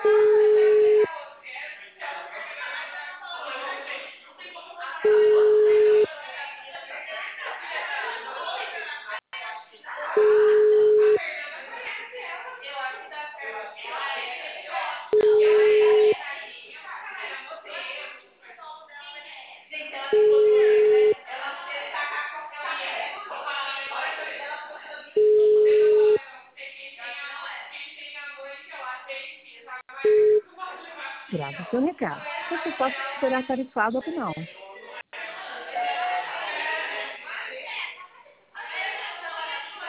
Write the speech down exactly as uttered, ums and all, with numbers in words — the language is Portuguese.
Grave seu recado. Você pode esperar tarifado ou não.